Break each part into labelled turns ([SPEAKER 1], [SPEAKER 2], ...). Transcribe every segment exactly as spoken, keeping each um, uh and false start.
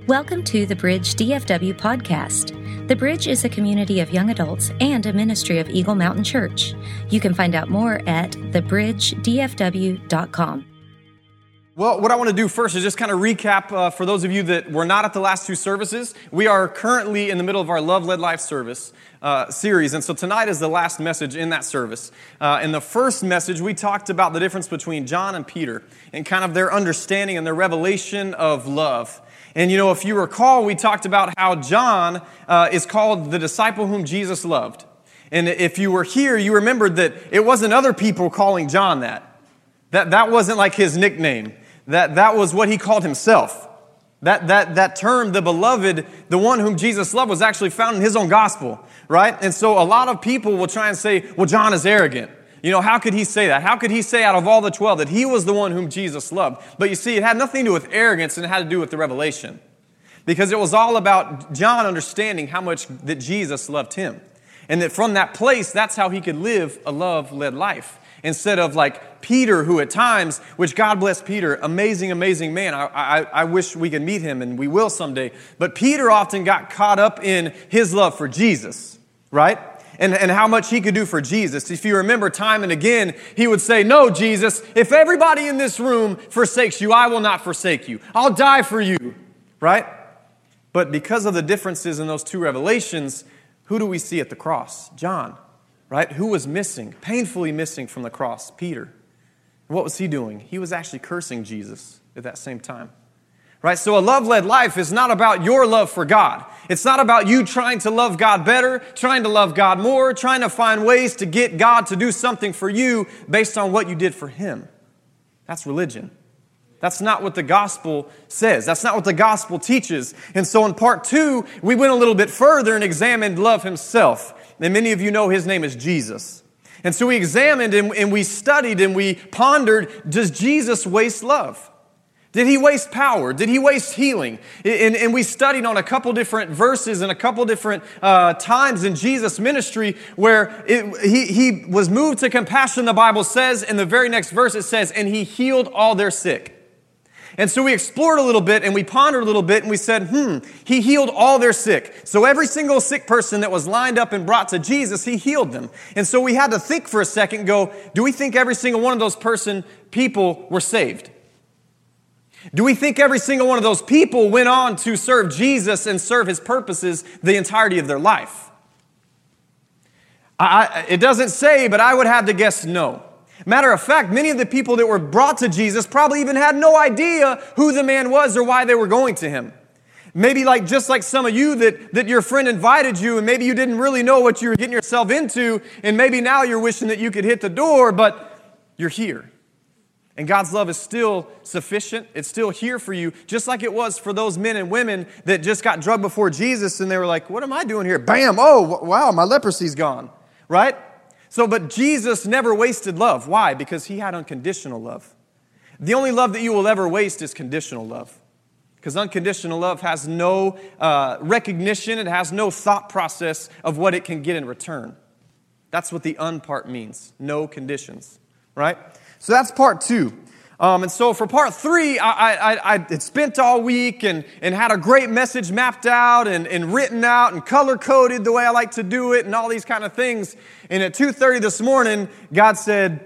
[SPEAKER 1] Welcome to the Bridge D F W podcast. The Bridge is a community of young adults and a ministry of Eagle Mountain Church. You can find out more at the bridge d f w dot com.
[SPEAKER 2] Well, what I want to do first is just kind of recap uh, for those of you that were not at the last two services. We are currently in the middle of our Love Led Life service uh, series, and so tonight is the last message in that service. Uh, in the first message, we talked about the difference between John and Peter and kind of their understanding and their revelation of love. And, you know, if you recall, we talked about how John uh, is called the disciple whom Jesus loved. And if you were here, you remembered that it wasn't other people calling John that. That that wasn't like his nickname. That that was what he called himself. That that that term, the beloved, the one whom Jesus loved, was actually found in his own gospel, right? And so a lot of people will try and say, well, John is arrogant. You know, how could he say that? How could he say out of all the twelve that he was the one whom Jesus loved? But you see, it had nothing to do with arrogance, and it had to do with the revelation. Because it was all about John understanding how much that Jesus loved him. And that from that place, that's how he could live a love-led life. Instead of like Peter, who at times, which God bless Peter, amazing, amazing man. I, I, I wish we could meet him, and we will someday. But Peter often got caught up in his love for Jesus, right? And, and how much he could do for Jesus. If you remember, time and again, he would say, no, Jesus, if everybody in this room forsakes you, I will not forsake you. I'll die for you, right? But because of the differences in those two revelations, who do we see at the cross? John, right? Who was missing, painfully missing from the cross? Peter. What was he doing? He was actually cursing Jesus at that same time. Right? So a love-led life is not about your love for God. It's not about you trying to love God better, trying to love God more, trying to find ways to get God to do something for you based on what you did for Him. That's religion. That's not what the gospel says. That's not what the gospel teaches. And so in part two, we went a little bit further and examined love himself. And many of you know his name is Jesus. And so we examined and, and we studied and we pondered, does Jesus waste love? Did he waste power? Did he waste healing? And, and we studied on a couple different verses and a couple different uh, times in Jesus' ministry where it, he, he was moved to compassion, the Bible says. In the very next verse it says, and he healed all their sick. And so we explored a little bit and we pondered a little bit and we said, hmm, he healed all their sick. So every single sick person that was lined up and brought to Jesus, he healed them. And so we had to think for a second and go, do we think every single one of those person people were saved? Do we think every single one of those people went on to serve Jesus and serve His purposes the entirety of their life? I, it doesn't say, but I would have to guess no. Matter of fact, many of the people that were brought to Jesus probably even had no idea who the man was or why they were going to Him. Maybe like just like some of you that, that your friend invited you and maybe you didn't really know what you were getting yourself into, and maybe now you're wishing that you could hit the door, but you're here. And God's love is still sufficient. It's still here for you, just like it was for those men and women that just got drugged before Jesus and they were like, what am I doing here? Bam! Oh, wow, my leprosy's gone, right? So, but Jesus never wasted love. Why? Because He had unconditional love. The only love that you will ever waste is conditional love. Because unconditional love has no uh, recognition. It has no thought process of what it can get in return. That's what the un part means. No conditions, right? So that's part two. Um, and so for part three, I, I, I had spent all week and, and had a great message mapped out and, and written out and color-coded the way I like to do it and all these kind of things. And at two thirty this morning, God said,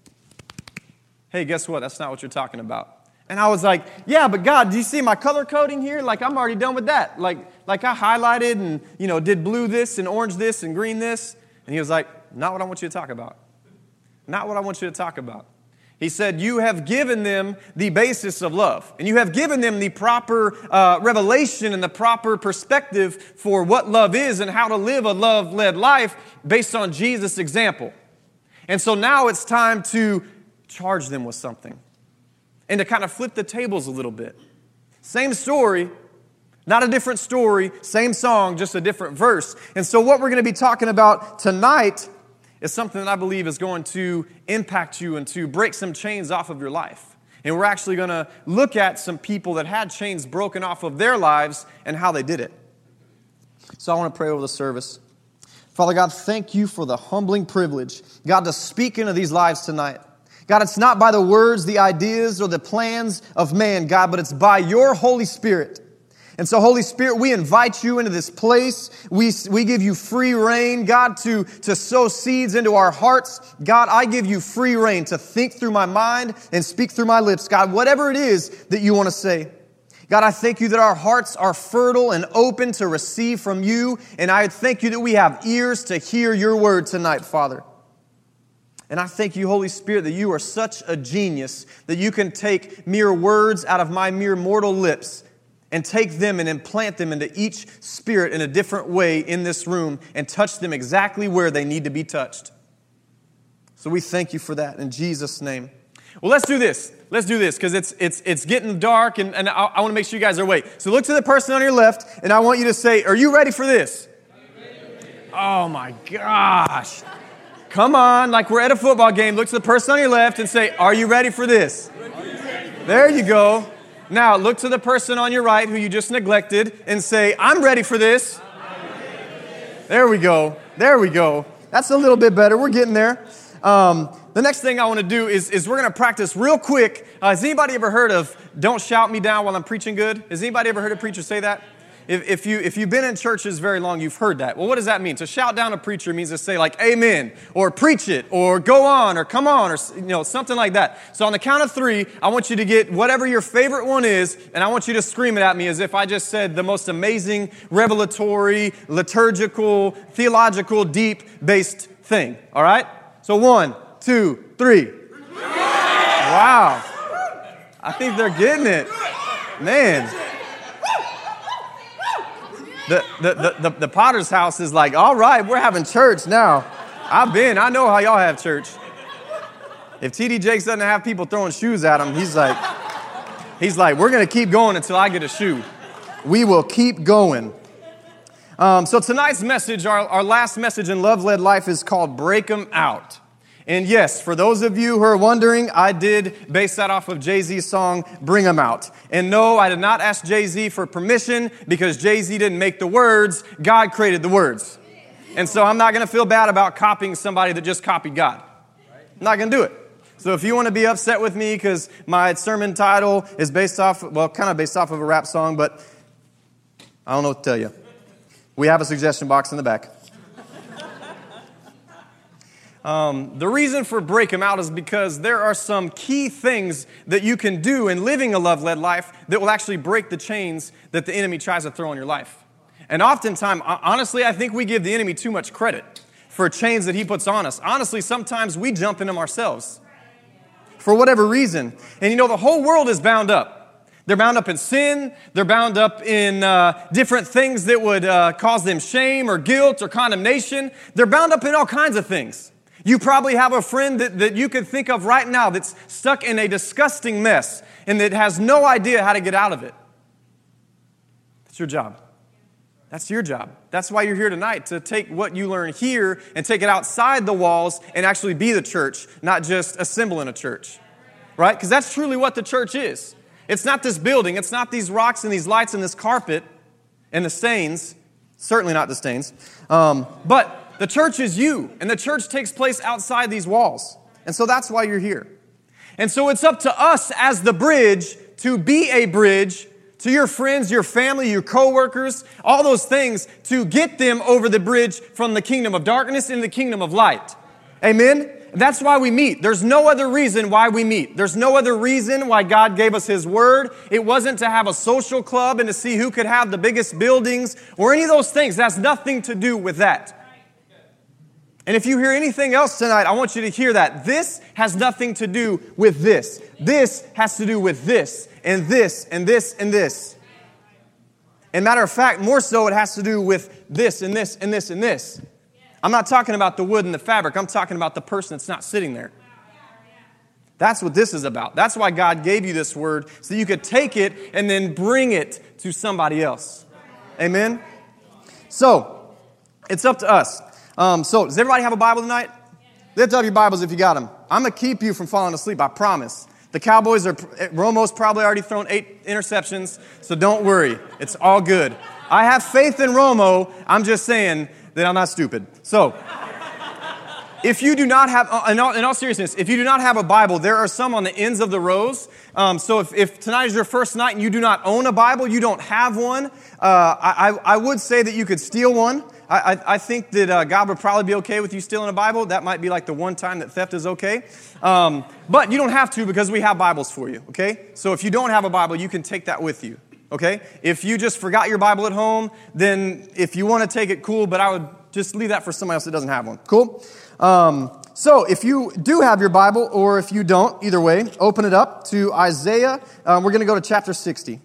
[SPEAKER 2] hey, guess what? That's not what you're talking about. And I was like, yeah, but God, do you see my color coding here? Like, I'm already done with that. Like, like I highlighted and, you know, did blue this and orange this and green this. And He was like, not what I want you to talk about. Not what I want you to talk about. He said, you have given them the basis of love. And you have given them the proper uh, revelation and the proper perspective for what love is and how to live a love-led life based on Jesus' example. And so now it's time to charge them with something. And to kind of flip the tables a little bit. Same story, not a different story, same song, just a different verse. And so what we're going to be talking about tonight is something that I believe is going to impact you and to break some chains off of your life. And we're actually going to look at some people that had chains broken off of their lives and how they did it. So I want to pray over the service. Father God, thank you for the humbling privilege, God, to speak into these lives tonight. God, it's not by the words, the ideas, or the plans of man, God, but it's by your Holy Spirit. And so, Holy Spirit, we invite you into this place. We, we give you free reign, God, to, to sow seeds into our hearts. God, I give you free reign to think through my mind and speak through my lips. God, whatever it is that you want to say. God, I thank you that our hearts are fertile and open to receive from you. And I thank you that we have ears to hear your word tonight, Father. And I thank you, Holy Spirit, that you are such a genius that you can take mere words out of my mere mortal lips and take them and implant them into each spirit in a different way in this room and touch them exactly where they need to be touched. So we thank you for that in Jesus' name. Well, let's do this. Let's do this because it's it's it's getting dark and, and I, I want to make sure you guys are awake. So look to the person on your left and I want you to say, are you ready for this? Oh my gosh. Come on, like we're at a football game. Look to the person on your left and say, are you ready for this? There you go. Now, look to the person on your right who you just neglected and say, I'm ready for this. There we go. There we go. That's a little bit better. We're getting there. Um, the next thing I want to do is, is we're going to practice real quick. Uh, has anybody ever heard of don't shout me down while I'm preaching good? Has anybody ever heard a preacher say that? If, if, you, if you've been in churches very long, you've heard that. Well, what does that mean? To shout down a preacher means to say like, amen, or preach it, or go on, or come on, or you know something like that. So on the count of three, I want you to get whatever your favorite one is, and I want you to scream it at me as if I just said the most amazing, revelatory, liturgical, theological, deep-based thing. All right? So one, two, three. Wow. I think they're getting it. Man. The, the, the, the, the Potter's house is like, all right, we're having church now. I've been. I know how y'all have church. If T D Jakes doesn't have people throwing shoes at him, he's like, he's like, we're going to keep going until I get a shoe. We will keep going. Um, so tonight's message, our, our last message in Love Led Life is called Break 'Em Out. And yes, for those of you who are wondering, I did base that off of Jay-Z's song, Bring 'Em Out. And no, I did not ask Jay-Z for permission because Jay-Z didn't make the words. God created the words. And so I'm not going to feel bad about copying somebody that just copied God. I'm not going to do it. So if you want to be upset with me because my sermon title is based off, well, kind of based off of a rap song, but I don't know what to tell you. We have a suggestion box in the back. Um, the reason for Break 'Em Out is because there are some key things that you can do in living a love-led life that will actually break the chains that the enemy tries to throw in your life. And oftentimes, honestly, I think we give the enemy too much credit for chains that he puts on us. Honestly, sometimes we jump in them ourselves for whatever reason. And you know, the whole world is bound up. They're bound up in sin. They're bound up in uh, different things that would uh, cause them shame or guilt or condemnation. They're bound up in all kinds of things. You probably have a friend that, that you can think of right now that's stuck in a disgusting mess and that has no idea how to get out of it. That's your job. That's your job. That's why you're here tonight, to take what you learn here and take it outside the walls and actually be the church, not just assemble in a church. Right? Because that's truly what the church is. It's not this building. It's not these rocks and these lights and this carpet and the stains. Certainly not the stains. Um, but... The church is you, and the church takes place outside these walls. And so that's why you're here. And so it's up to us as the bridge to be a bridge to your friends, your family, your coworkers, all those things, to get them over the bridge from the kingdom of darkness into the kingdom of light. Amen? That's why we meet. There's no other reason why we meet. There's no other reason why God gave us His Word. It wasn't to have a social club and to see who could have the biggest buildings or any of those things. That's nothing to do with that. And if you hear anything else tonight, I want you to hear that. This has nothing to do with this. This has to do with this, and this, and this, and this. And matter of fact, more so it has to do with this, and this, and this, and this. I'm not talking about the wood and the fabric. I'm talking about the person that's not sitting there. That's what this is about. That's why God gave you this word, so you could take it and then bring it to somebody else. Amen? So, it's up to us. Um, so, does everybody have a Bible tonight? Lift up your Bibles if you got them. I'm going to keep you from falling asleep, I promise. The Cowboys are, Romo's probably already thrown eight interceptions, so don't worry. It's all good. I have faith in Romo. I'm just saying that I'm not stupid. So, if you do not have, in all, in all seriousness, if you do not have a Bible, there are some on the ends of the rows Um, so if, if tonight is your first night and you do not own a Bible, you don't have one, uh, I, I would say that you could steal one. I, I, I think that uh, God would probably be okay with you stealing a Bible. That might be like the one time that theft is okay. Um, but you don't have to because we have Bibles for you, okay? So if you don't have a Bible, you can take that with you, okay? If you just forgot your Bible at home, then if you want to take it, cool, but I would just leave that for somebody else that doesn't have one, cool? Um, So if you do have your Bible, or if you don't, either way, open it up to Isaiah. Um, we're going to go to chapter sixty.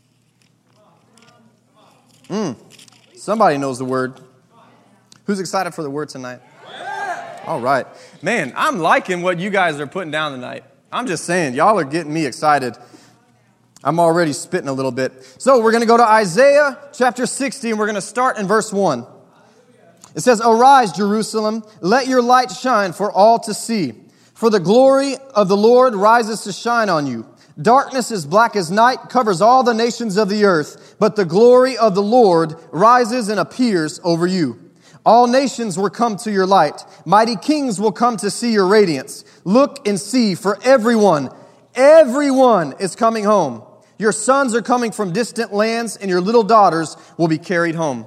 [SPEAKER 2] Mm, somebody knows the word. Who's excited for the word tonight? All right. Man, I'm liking what you guys are putting down tonight. I'm just saying, y'all are getting me excited. I'm already spitting a little bit. So we're going to go to Isaiah chapter sixty, and we're going to start in verse one. It says, "Arise, Jerusalem, let your light shine for all to see. For the glory of the Lord rises to shine on you. Darkness as black as night covers all the nations of the earth, but the glory of the Lord rises and appears over you. All nations will come to your light. Mighty kings will come to see your radiance. Look and see, for everyone, everyone is coming home. Your sons are coming from distant lands, and your little daughters will be carried home."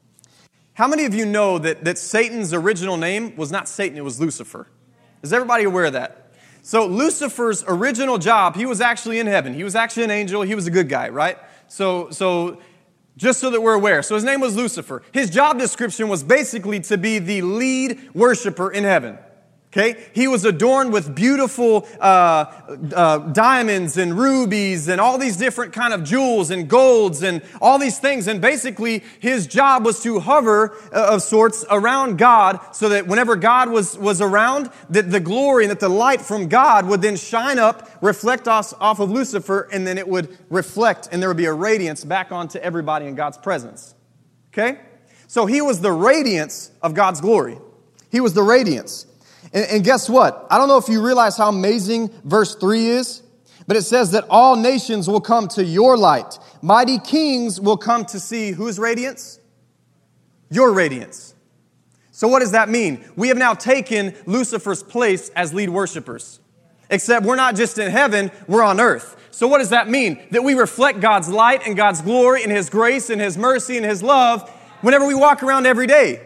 [SPEAKER 2] How many of you know that, that Satan's original name was not Satan, it was Lucifer? Is everybody aware of that? So Lucifer's original job, he was actually in heaven. He was actually an angel. He was a good guy, right? So, so just so that we're aware. So his name was Lucifer. His job description was basically to be the lead worshiper in heaven. Okay, he was adorned with beautiful uh, uh, diamonds and rubies and all these different kind of jewels and golds and all these things. And basically, his job was to hover uh, of sorts around God, so that whenever God was was around, that the glory and that the light from God would then shine up, reflect off, off of Lucifer, and then it would reflect, and there would be a radiance back onto everybody in God's presence. Okay, so he was the radiance of God's glory. He was the radiance. And, and guess what? I don't know if you realize how amazing verse three is, but it says that all nations will come to your light. Mighty kings will come to see whose radiance? Your radiance. So what does that mean? We have now taken Lucifer's place as lead worshipers. Except we're not just in heaven, we're on earth. So what does that mean? That we reflect God's light and God's glory and His grace and His mercy and His love whenever we walk around every day.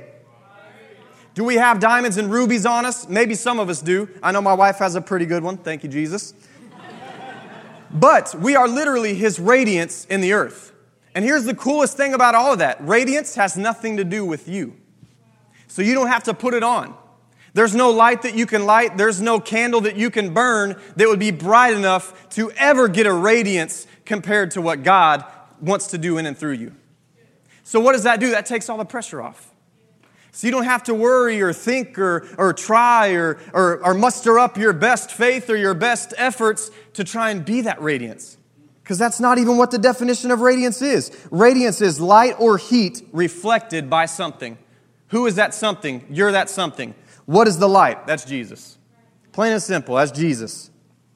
[SPEAKER 2] Do we have diamonds and rubies on us? Maybe some of us do. I know my wife has a pretty good one. Thank you, Jesus. But we are literally His radiance in the earth. And here's the coolest thing about all of that. Radiance has nothing to do with you. So you don't have to put it on. There's no light that you can light. There's no candle that you can burn that would be bright enough to ever get a radiance compared to what God wants to do in and through you. So what does that do? That takes all the pressure off. So you don't have to worry or think or, or try or, or, or muster up your best faith or your best efforts to try and be that radiance. Because that's not even what the definition of radiance is. Radiance is light or heat reflected by something. Who is that something? You're that something. What is the light? That's Jesus. Plain and simple, that's Jesus.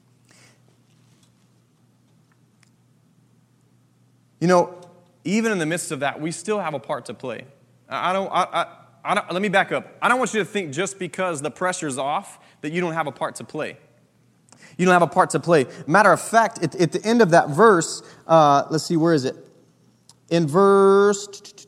[SPEAKER 2] You know, even in the midst of that, we still have a part to play. I don't... I, I, I don't, let me back up. I don't want you to think just because the pressure's off that you don't have a part to play. You don't have a part to play. Matter of fact, at, at the end of that verse, uh, let's see, where is it? In verse,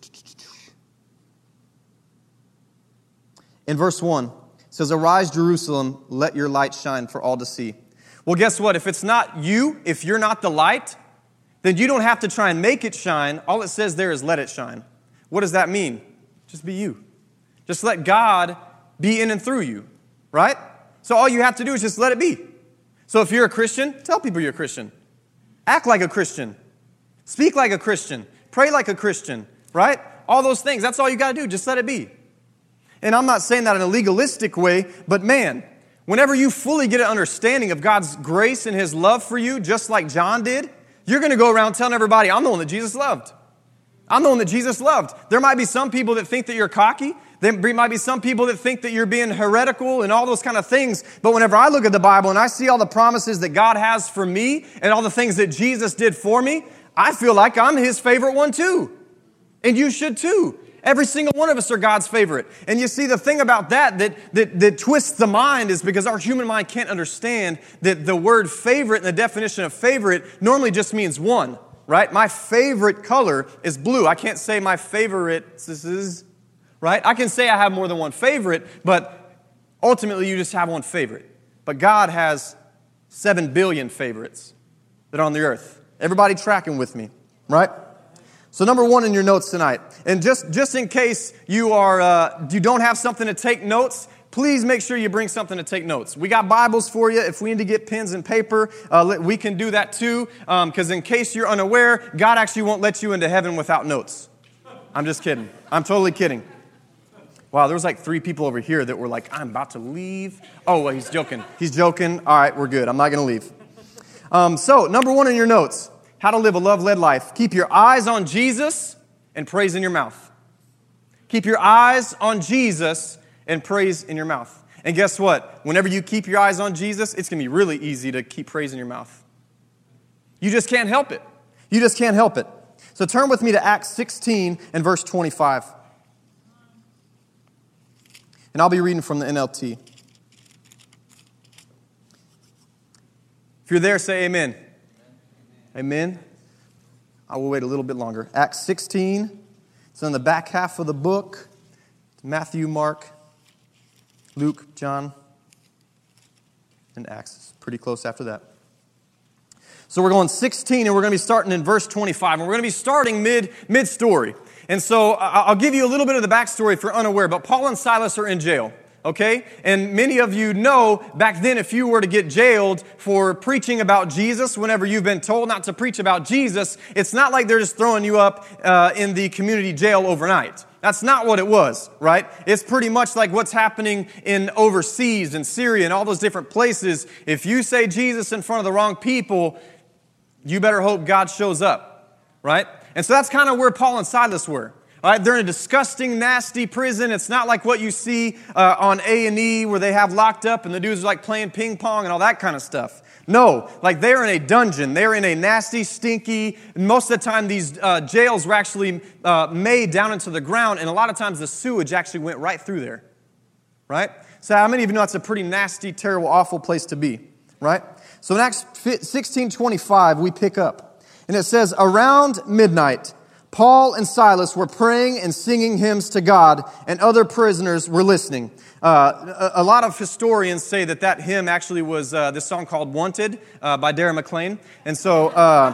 [SPEAKER 2] in verse one, it says, "Arise, Jerusalem, let your light shine for all to see." Well, guess what? If it's not you, if you're not the light, then you don't have to try and make it shine. All it says there is let it shine. What does that mean? Just be you. Just let God be in and through you, right? So all you have to do is just let it be. So if you're a Christian, tell people you're a Christian. Act like a Christian. Speak like a Christian. Pray like a Christian, right? All those things. That's all you got to do. Just let it be. And I'm not saying that in a legalistic way, but man, whenever you fully get an understanding of God's grace and His love for you, just like John did, you're going to go around telling everybody, I'm the one that Jesus loved. I'm the one that Jesus loved. There might be some people that think that you're cocky. There might be some people that think that you're being heretical and all those kind of things. But whenever I look at the Bible and I see all the promises that God has for me and all the things that Jesus did for me, I feel like I'm His favorite one too. And you should too. Every single one of us are God's favorite. And you see, the thing about that that, that that twists the mind is because our human mind can't understand that the word favorite and the definition of favorite normally just means one, right? My favorite color is blue. I can't say my favorite is, right? I can say I have more than one favorite, but ultimately you just have one favorite. But God has seven billion favorites that are on the earth. Everybody tracking with me, right? So number one in your notes tonight, and just, just in case you are uh, you don't have something to take notes, please make sure you bring something to take notes. We got Bibles for you. If we need to get pens and paper, uh, we can do that too. Because um, in case you're unaware, God actually won't let you into heaven without notes. I'm just kidding. I'm totally kidding. Wow, there was like three people over here that were like, I'm about to leave. Oh, well, he's joking. He's joking. All right, we're good. I'm not going to leave. Um, so number one in your notes. How to live a love-led life. Keep your eyes on Jesus and praise in your mouth. Keep your eyes on Jesus and praise in your mouth. And guess what? Whenever you keep your eyes on Jesus, it's going to be really easy to keep praise in your mouth. You just can't help it. You just can't help it. So turn with me to Acts sixteen and verse twenty-five. And I'll be reading from the N L T. If you're there, say amen. Amen. I will wait a little bit longer. Acts sixteen. It's on the back half of the book. Matthew, Mark, Luke, John, and Acts. It's pretty close after that. So we're going sixteen, and we're going to be starting in verse twenty-five. And we're going to be starting mid, mid-story. And so I'll give you a little bit of the backstory if you're unaware. But Paul and Silas are in jail. Okay? And many of you know, back then, if you were to get jailed for preaching about Jesus, whenever you've been told not to preach about Jesus, it's not like they're just throwing you up uh, in the community jail overnight. That's not what it was, right? It's pretty much like what's happening in overseas, in Syria, and all those different places. If you say Jesus in front of the wrong people, you better hope God shows up, right? And so that's kind of where Paul and Silas were. All right, they're in a disgusting, nasty prison. It's not like what you see uh, on A and E where they have locked up and the dudes are like playing ping pong and all that kind of stuff. No, like they're in a dungeon. They're in a nasty, stinky, most of the time these uh, jails were actually uh, made down into the ground, and a lot of times the sewage actually went right through there, right? So how many of you know it's a pretty nasty, terrible, awful place to be, right? So in Acts sixteen twenty-five, we pick up, and it says, around midnight, Paul and Silas were praying and singing hymns to God, and other prisoners were listening. Uh, a, a lot of historians say that that hymn actually was uh, this song called Wanted uh, by Darren McLean. And so, uh,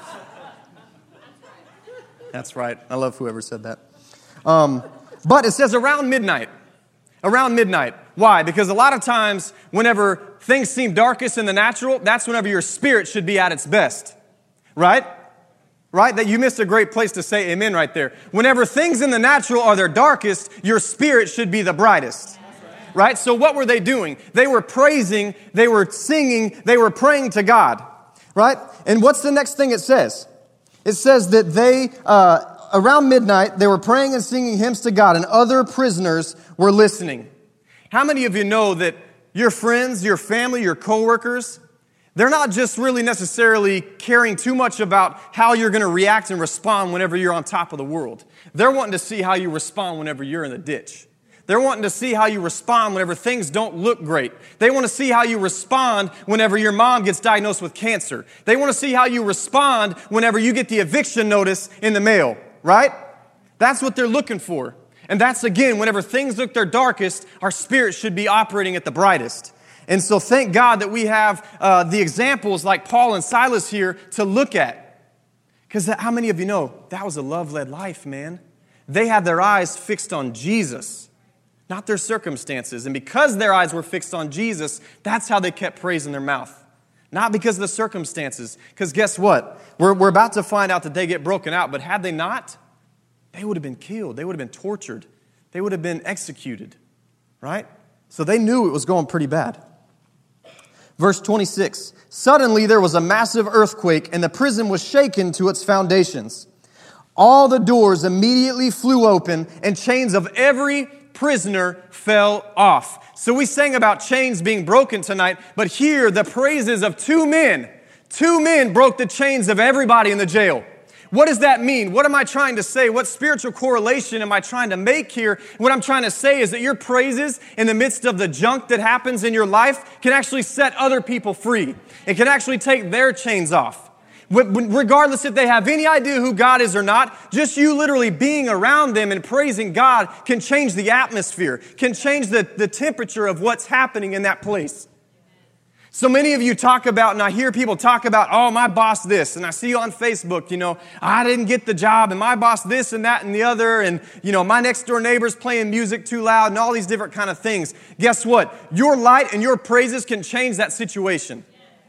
[SPEAKER 2] that's right. I love whoever said that. Um, but it says around midnight. Around midnight. Why? Because a lot of times, whenever things seem darkest in the natural, that's whenever your spirit should be at its best. Right? Right? That you missed a great place to say amen right there. Whenever things in the natural are their darkest, your spirit should be the brightest. Right? So what were they doing? They were praising, they were singing, they were praying to God. Right? And what's the next thing it says? It says that they, uh, around midnight, they were praying and singing hymns to God, and other prisoners were listening. How many of you know that your friends, your family, your coworkers, they're not just really necessarily caring too much about how you're going to react and respond whenever you're on top of the world. They're wanting to see how you respond whenever you're in the ditch. They're wanting to see how you respond whenever things don't look great. They want to see how you respond whenever your mom gets diagnosed with cancer. They want to see how you respond whenever you get the eviction notice in the mail, right? That's what they're looking for. And that's, again, whenever things look their darkest, our spirit should be operating at the brightest. And so thank God that we have uh, the examples like Paul and Silas here to look at. Because how many of you know that was a love-led life, man? They had their eyes fixed on Jesus, not their circumstances. And because their eyes were fixed on Jesus, that's how they kept praise in their mouth. Not because of the circumstances. Because guess what? We're, we're about to find out that they get broken out. But had they not, they would have been killed. They would have been tortured. They would have been executed. Right? So they knew it was going pretty bad. Verse twenty-six, suddenly there was a massive earthquake, and the prison was shaken to its foundations. All the doors immediately flew open, and chains of every prisoner fell off. So we sang about chains being broken tonight, but here the praises of two men, two men broke the chains of everybody in the jail. What does that mean? What am I trying to say? What spiritual correlation am I trying to make here? What I'm trying to say is that your praises in the midst of the junk that happens in your life can actually set other people free. It can actually take their chains off. Regardless if they have any idea who God is or not, just you literally being around them and praising God can change the atmosphere, can change the, the temperature of what's happening in that place. So many of you talk about, and I hear people talk about, oh, my boss this, and I see you on Facebook, you know, I didn't get the job, and my boss this and that and the other, and, you know, my next door neighbor's playing music too loud, and all these different kind of things. Guess what? Your light and your praises can change that situation.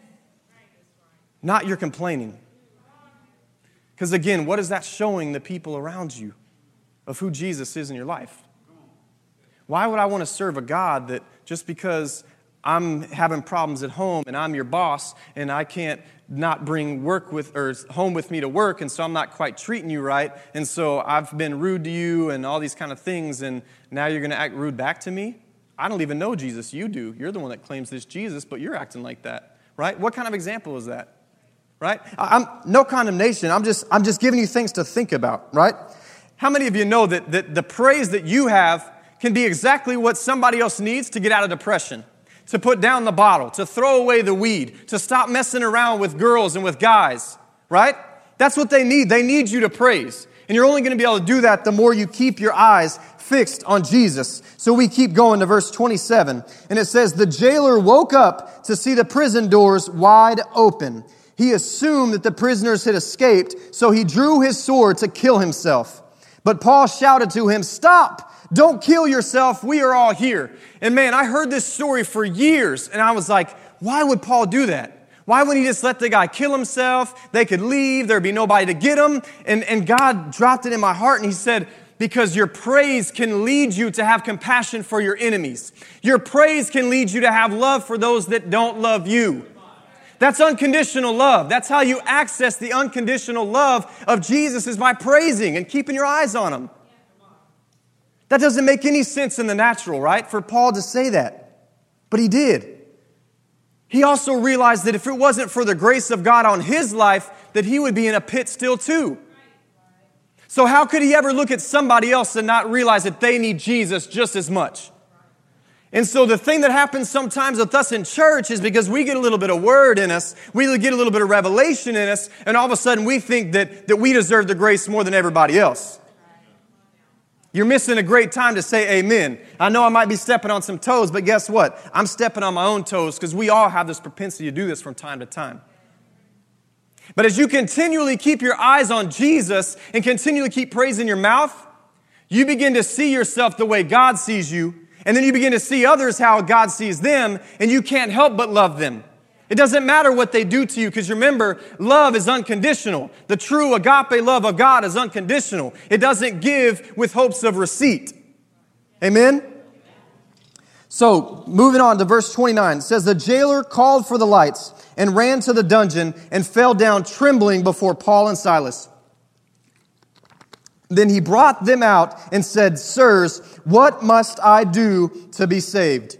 [SPEAKER 2] Not your complaining. Because again, what is that showing the people around you of who Jesus is in your life? Why would I want to serve a God that just because I'm having problems at home and I'm your boss and I can't not bring work with or home with me to work, and so I'm not quite treating you right, and so I've been rude to you and all these kind of things, and now you're going to act rude back to me? I don't even know Jesus. You do. You're the one that claims this Jesus, but you're acting like that, right? What kind of example is that? Right? I'm no condemnation. I'm just I'm just giving you things to think about, right? How many of you know that, that the praise that you have can be exactly what somebody else needs to get out of depression, to put down the bottle, to throw away the weed, to stop messing around with girls and with guys, right? That's what they need. They need you to praise. And you're only going to be able to do that the more you keep your eyes fixed on Jesus. So we keep going to verse twenty-seven. And it says, the jailer woke up to see the prison doors wide open. He assumed that the prisoners had escaped, so he drew his sword to kill himself. But Paul shouted to him, stop! Don't kill yourself. We are all here. And man, I heard this story for years, and I was like, why would Paul do that? Why wouldn't he just let the guy kill himself? They could leave. There'd be nobody to get him. And, and God dropped it in my heart, and he said, because your praise can lead you to have compassion for your enemies. Your praise can lead you to have love for those that don't love you. That's unconditional love. That's how you access the unconditional love of Jesus, is by praising and keeping your eyes on Him. That doesn't make any sense in the natural, right? For Paul to say that. But he did. He also realized that if it wasn't for the grace of God on his life, that he would be in a pit still too. So how could he ever look at somebody else and not realize that they need Jesus just as much? And so the thing that happens sometimes with us in church is because we get a little bit of word in us, we get a little bit of revelation in us, and all of a sudden we think that, that we deserve the grace more than everybody else. You're missing a great time to say amen. I know I might be stepping on some toes, but guess what? I'm stepping on my own toes because we all have this propensity to do this from time to time. But as you continually keep your eyes on Jesus and continually keep praising your mouth, you begin to see yourself the way God sees you. And then you begin to see others how God sees them, and you can't help but love them. It doesn't matter what they do to you, because remember, love is unconditional. The true agape love of God is unconditional. It doesn't give with hopes of receipt. Amen? So, moving on to verse twenty-nine. It says, the jailer called for the lights and ran to the dungeon and fell down trembling before Paul and Silas. Then he brought them out and said, sirs, what must I do to be saved?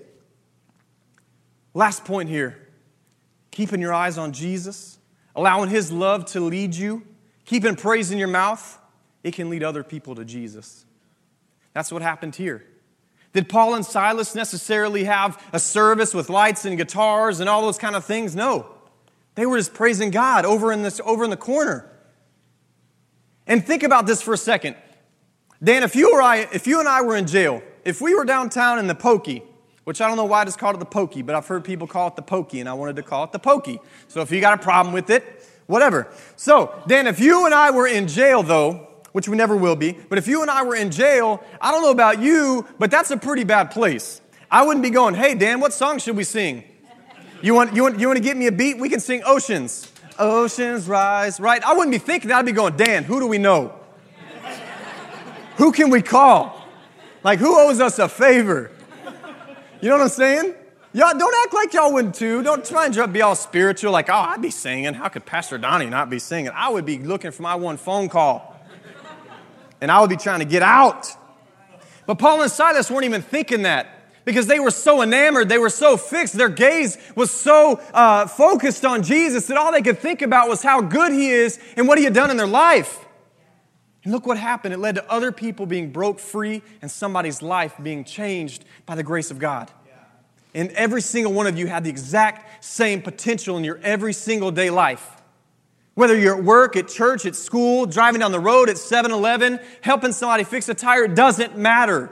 [SPEAKER 2] Last point here. Keeping your eyes on Jesus, allowing His love to lead you, keeping praise in your mouth, it can lead other people to Jesus. That's what happened here. Did Paul and Silas necessarily have a service with lights and guitars and all those kind of things? No. They were just praising God over in this, over in the corner. And think about this for a second. Dan, if you, or I, if you and I were in jail, if we were downtown in the Pokey, which I don't know why I just called it the Pokey, but I've heard people call it the Pokey, and I wanted to call it the Pokey. So if you got a problem with it, whatever. So, Dan, if you and I were in jail, though, which we never will be, but if you and I were in jail, I don't know about you, but that's a pretty bad place. I wouldn't be going, hey, Dan, what song should we sing? You want, you want, you want to get me a beat? We can sing Oceans. Oceans rise, right? I wouldn't be thinking that. I'd be going, Dan, who do we know? Who can we call? Like, who owes us a favor? You know what I'm saying? Y'all don't act like y'all wouldn't too. Don't try and be all spiritual like, oh, I'd be singing. How could Pastor Donnie not be singing? I would be looking for my one phone call. And I would be trying to get out. But Paul and Silas weren't even thinking that. because they were so enamored, they were so fixed, their gaze was so uh, focused on Jesus that all they could think about was how good He is and what He had done in their life. And look what happened. It led to other people being broke free and somebody's life being changed by the grace of God. And every single one of you had the exact same potential in your every single day life. Whether you're at work, at church, at school, driving down the road, at seven eleven, helping somebody fix a tire, it doesn't matter.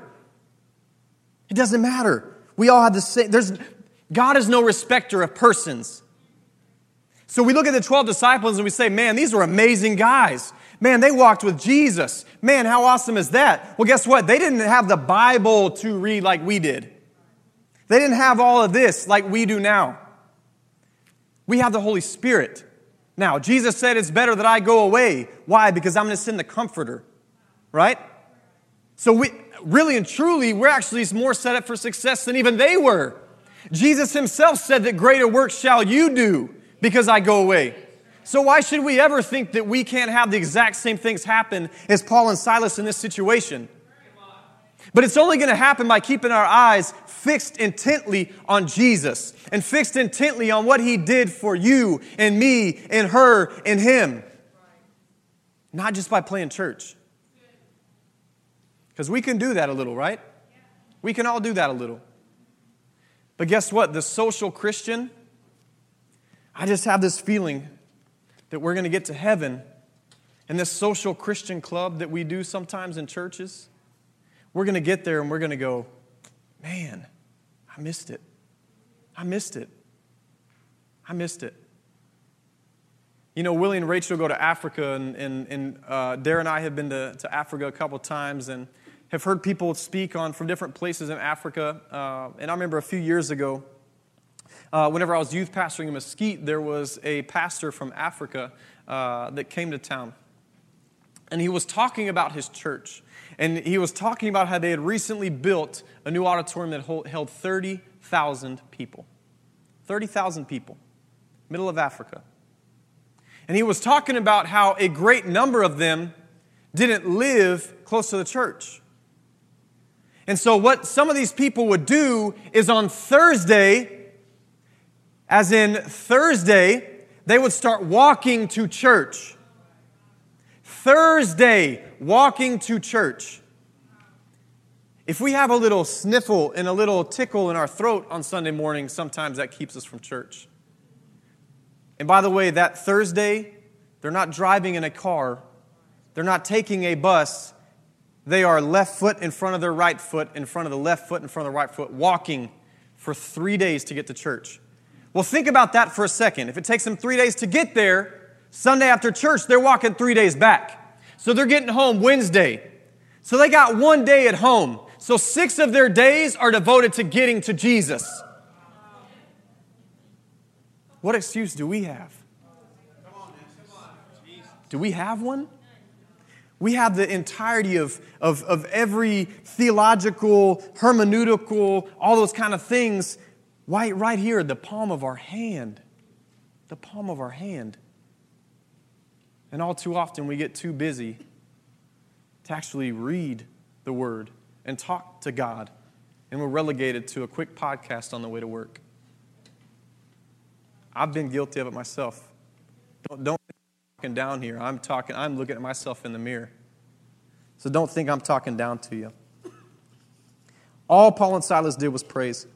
[SPEAKER 2] It doesn't matter. We all have the same. There's, God is no respecter of persons. So we look at the twelve disciples and we say, man, these were amazing guys. Man, they walked with Jesus. Man, how awesome is that? Well, guess what? They didn't have the Bible to read like we did. They didn't have all of this like we do now. We have the Holy Spirit. Now, Jesus said it's better that I go away. Why? Because I'm going to send the Comforter. Right? So we really and truly, we're actually more set up for success than even they were. Jesus Himself said that greater works shall you do because I go away. So why should we ever think that we can't have the exact same things happen as Paul and Silas in this situation? But it's only going to happen by keeping our eyes fixed intently on Jesus and fixed intently on what He did for you and me and her and him. Not just by playing church. Because we can do that a little, right? We can all do that a little. But guess what? The social Christian, I just have this feeling that we're going to get to heaven and this social Christian club that we do sometimes in churches, we're going to get there and we're going to go, man, I missed it. I missed it. I missed it. You know, Willie and Rachel go to Africa, and, and, and uh, Dara and I have been to, to Africa a couple times and have heard people speak on from different places in Africa. Uh, and I remember a few years ago, uh, whenever I was youth pastoring in Mesquite, there was a pastor from Africa uh, that came to town. And he was talking about his church. And he was talking about how they had recently built a new auditorium that held thirty thousand people. thirty thousand people. Middle of Africa. And he was talking about how a great number of them didn't live close to the church. And so what some of these people would do is on Thursday, as in Thursday, they would start walking to church. Thursday, walking to church. If we have a little sniffle and a little tickle in our throat on Sunday morning, sometimes that keeps us from church. And by the way, that Thursday, they're not driving in a car. They're not taking a bus. They are left foot in front of their right foot, in front of the left foot, in front of the right foot, walking for three days to get to church. Well, think about that for a second. If it takes them three days to get there, Sunday after church, they're walking three days back. So they're getting home Wednesday. So they got one day at home. So six of their days are devoted to getting to Jesus. What excuse do we have? Do we have one? We have the entirety of, of, of every theological, hermeneutical, all those kind of things right, right here, the palm of our hand. The palm of our hand. And all too often we get too busy to actually read the Word and talk to God. And we're relegated to a quick podcast on the way to work. I've been guilty of it myself. Don't, don't think I'm talking down here. I'm talking, I'm looking at myself in the mirror. So don't think I'm talking down to you. All Paul and Silas did was praise.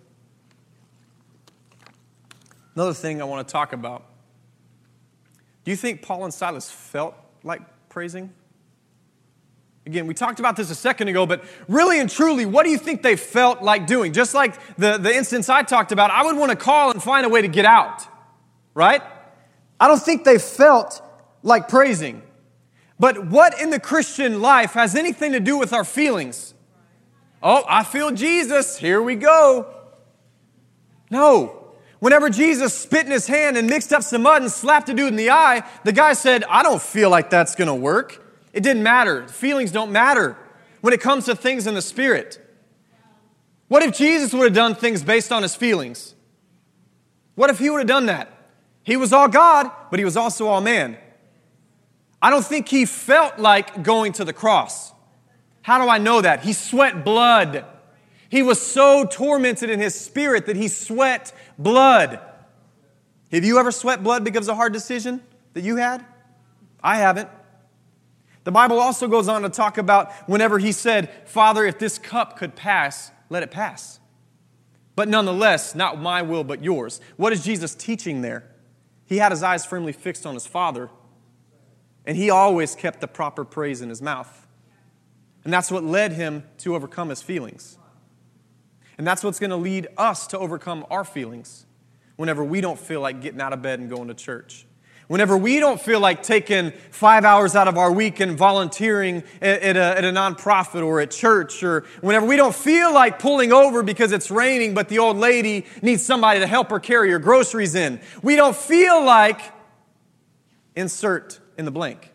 [SPEAKER 2] Another thing I want to talk about. Do you think Paul and Silas felt like praising? Again, we talked about this a second ago, but really and truly, what do you think they felt like doing? Just like the, the instance I talked about, I would want to call and find a way to get out, right? I don't think they felt like praising. But what in the Christian life has anything to do with our feelings? Oh, I feel Jesus, here we go. No. Whenever Jesus spit in his hand and mixed up some mud and slapped a dude in the eye, the guy said, I don't feel like that's going to work. It didn't matter. Feelings don't matter when it comes to things in the Spirit. What if Jesus would have done things based on his feelings? What if he would have done that? He was all God, but he was also all man. I don't think he felt like going to the cross. How do I know that? He sweat blood. He was so tormented in his spirit that he sweat blood. Have you ever sweat blood because of a hard decision that you had? I haven't. The Bible also goes on to talk about whenever he said, Father, if this cup could pass, let it pass. But nonetheless, not my will, but yours. What is Jesus teaching there? He had his eyes firmly fixed on his Father, and he always kept the proper praise in his mouth. And that's what led him to overcome his feelings. And that's what's going to lead us to overcome our feelings whenever we don't feel like getting out of bed and going to church. Whenever we don't feel like taking five hours out of our week and volunteering at, at, a, at a nonprofit or at church, or whenever we don't feel like pulling over because it's raining but the old lady needs somebody to help her carry her groceries in. We don't feel like insert in the blank.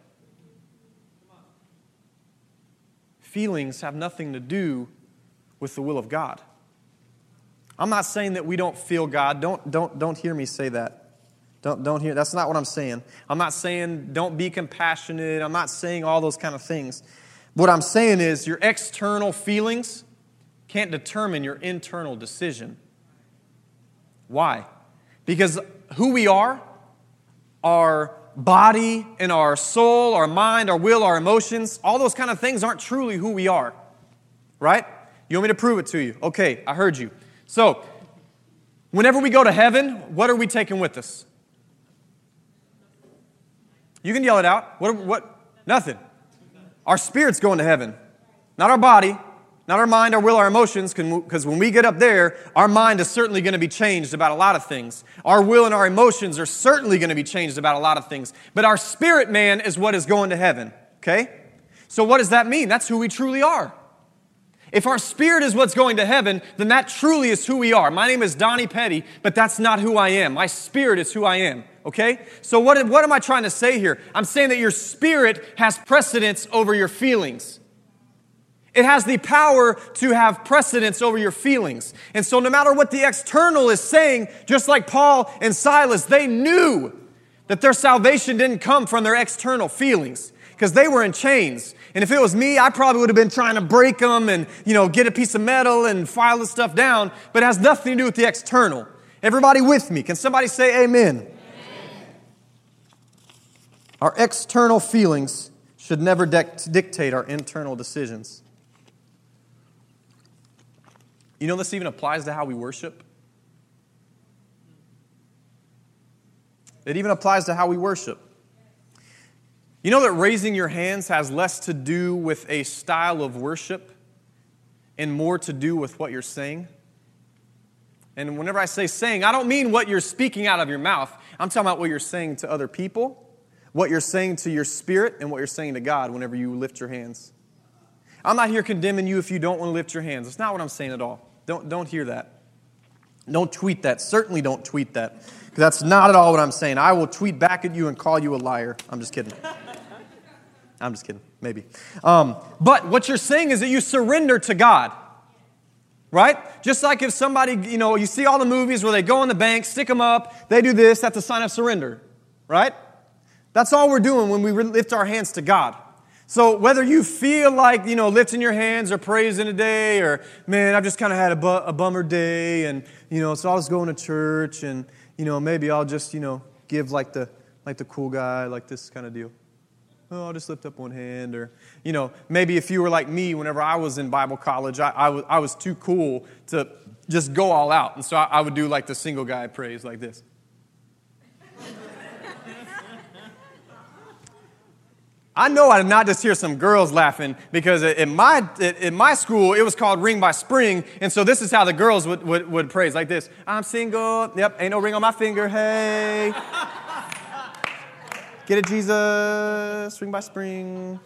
[SPEAKER 2] Feelings have nothing to do with the will of God. I'm not saying that we don't feel God. Don't, don't, don't hear me say that. Don't, don't hear. That's not what I'm saying. I'm not saying don't be compassionate. I'm not saying all those kind of things. What I'm saying is your external feelings can't determine your internal decision. Why? Because who we are, our body and our soul, our mind, our will, our emotions, all those kind of things aren't truly who we are. Right? You want me to prove it to you? Okay, I heard you. So, whenever we go to heaven, what are we taking with us? You can yell it out. What? What? Nothing. Our spirit's going to heaven. Not our body, not our mind, our will, our emotions, because when we get up there, our mind is certainly going to be changed about a lot of things. Our will and our emotions are certainly going to be changed about a lot of things. But our spirit man is what is going to heaven. Okay? So what does that mean? That's who we truly are. If our spirit is what's going to heaven, then that truly is who we are. My name is Donnie Petty, but that's not who I am. My spirit is who I am, okay? So what, what am I trying to say here? I'm saying that your spirit has precedence over your feelings. It has the power to have precedence over your feelings. And so no matter what the external is saying, just like Paul and Silas, they knew that their salvation didn't come from their external feelings, because they were in chains. And if it was me, I probably would have been trying to break them and, you know, get a piece of metal and file the stuff down. But it has nothing to do with the external. Everybody with me? Can somebody say amen? Amen. Our external feelings should never dict- dictate our internal decisions. You know, this even applies to how we worship. It even applies to how we worship. You know that raising your hands has less to do with a style of worship and more to do with what you're saying? And whenever I say saying, I don't mean what you're speaking out of your mouth. I'm talking about what you're saying to other people, what you're saying to your spirit, and what you're saying to God whenever you lift your hands. I'm not here condemning you if you don't want to lift your hands. That's not what I'm saying at all. Don't, don't hear that. Don't tweet that. Certainly don't tweet that. Because that's not at all what I'm saying. I will tweet back at you and call you a liar. I'm just kidding. I'm just kidding. Maybe. Um, but what you're saying is that you surrender to God. Right? Just like if somebody, you know, you see all the movies where they go in the bank, stick them up, they do this, that's a sign of surrender. Right? That's all we're doing when we lift our hands to God. So whether you feel like, you know, lifting your hands or praising a day, or, man, I've just kind of had a, bu- a bummer day, and, you know, so I was going to church, and, you know, maybe I'll just, you know, give like the like the cool guy, like this kind of deal. Oh, I'll just lift up one hand. Or, you know, maybe if you were like me, whenever I was in Bible college, I, I, was, I was too cool to just go all out. And so I, I would do like the single guy praise like this. I know I did not just hear some girls laughing, because in my in my school, it was called Ring by Spring. And so this is how the girls would, would, would praise like this. I'm single. Yep, ain't no ring on my finger. Hey. Get it, Jesus, Ring by Spring.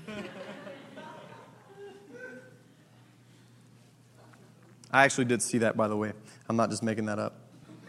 [SPEAKER 2] I actually did see that, by the way. I'm not just making that up.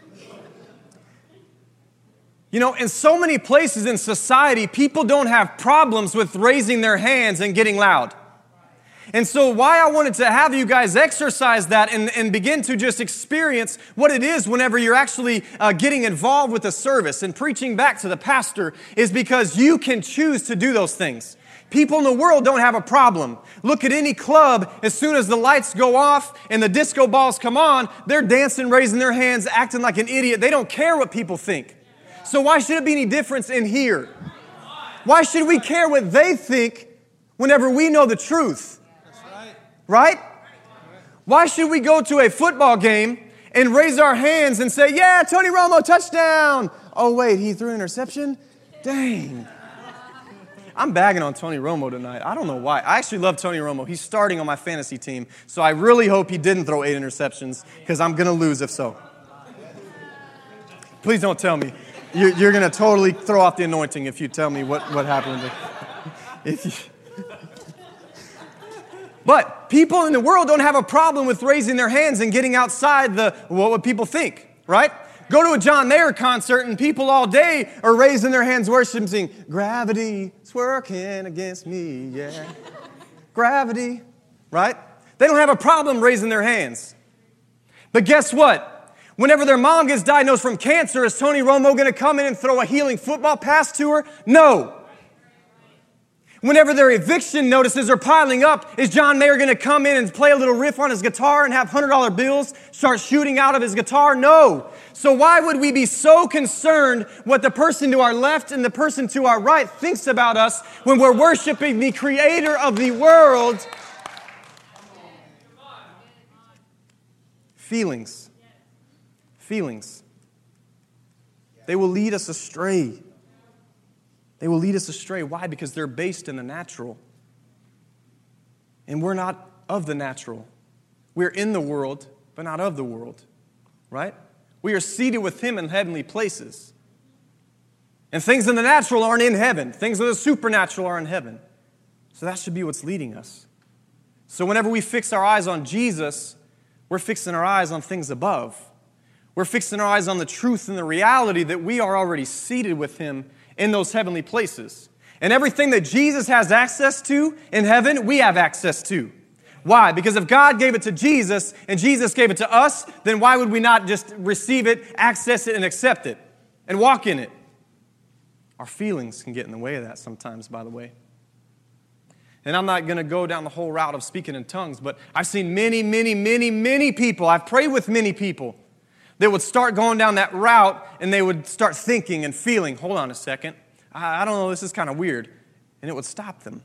[SPEAKER 2] You know, in so many places in society, people don't have problems with raising their hands and getting loud. And so why I wanted to have you guys exercise that and, and begin to just experience what it is whenever you're actually uh, getting involved with the service and preaching back to the pastor is because you can choose to do those things. People in the world don't have a problem. Look at any club, as soon as the lights go off and the disco balls come on, they're dancing, raising their hands, acting like an idiot. They don't care what people think. So why should it be any difference in here? Why should we care what they think whenever we know the truth? Right? Why should we go to a football game and raise our hands and say, yeah, Tony Romo, touchdown. Oh, wait, he threw an interception? Dang. I'm bagging on Tony Romo tonight. I don't know why. I actually love Tony Romo. He's starting on my fantasy team, so I really hope he didn't throw eight interceptions because I'm going to lose if so. Please don't tell me. You're, you're going to totally throw off the anointing if you tell me what, what happened. If you... But people in the world don't have a problem with raising their hands and getting outside the what would people think, right? Go to a John Mayer concert and people all day are raising their hands worshiping, gravity is working against me, yeah. Gravity, right? They don't have a problem raising their hands. But guess what? Whenever their mom gets diagnosed from cancer, is Tony Romo going to come in and throw a healing football pass to her? No. Whenever their eviction notices are piling up, is John Mayer going to come in and play a little riff on his guitar and have one hundred dollar bills start shooting out of his guitar? No. So why would we be so concerned what the person to our left and the person to our right thinks about us when we're worshiping the creator of the world? Feelings. Feelings. They will lead us astray. They will lead us astray. Why? Because they're based in the natural. And we're not of the natural. We're in the world, but not of the world. Right? We are seated with Him in heavenly places. And things in the natural aren't in heaven. Things in the supernatural are in heaven. So that should be what's leading us. So whenever we fix our eyes on Jesus, we're fixing our eyes on things above. We're fixing our eyes on the truth and the reality that we are already seated with Him in those heavenly places. And everything that Jesus has access to in heaven, we have access to. Why? Because if God gave it to Jesus and Jesus gave it to us, then why would we not just receive it, access it, and accept it, and walk in it? Our feelings can get in the way of that sometimes, by the way. And I'm not going to go down the whole route of speaking in tongues, but I've seen many, many, many, many people, I've prayed with many people that would start going down that route and they would start thinking and feeling, hold on a second, I, I don't know, this is kind of weird. And it would stop them.